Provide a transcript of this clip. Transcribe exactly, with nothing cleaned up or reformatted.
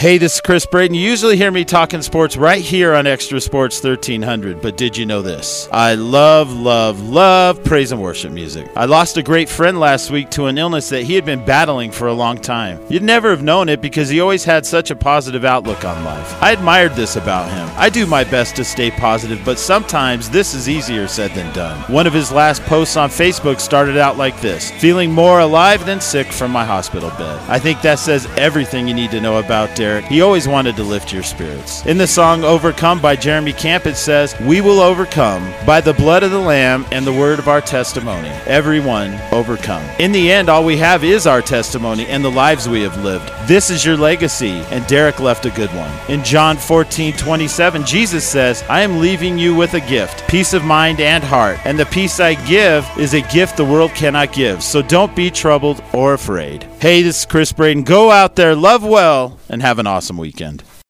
Hey, this is Chris Braden. You usually hear me talking sports right here on Extra Sports thirteen hundred, but did you know this? I love, love, love praise and worship music. I lost a great friend last week to an illness that he had been battling for a long time. You'd never have known it because he always had such a positive outlook on life. I admired this about him. I do my best to stay positive, but sometimes this is easier said than done. One of his last posts on Facebook started out like this: feeling more alive than sick from my hospital bed. I think that says everything you need to know about Derek. He always wanted to lift your spirits. In the song Overcome by Jeremy Camp, it says, "We will overcome by the blood of the Lamb and the word of our testimony. Everyone overcome." In the end, all we have is our testimony and the lives we have lived. This is your legacy, and Derek left a good one. In John fourteen twenty-seven, Jesus says, "I am leaving you with a gift, peace of mind and heart, and the peace I give is a gift the world cannot give. So don't be troubled or afraid." Hey, this is Chris Braden. Go out there, love well, and have an awesome weekend.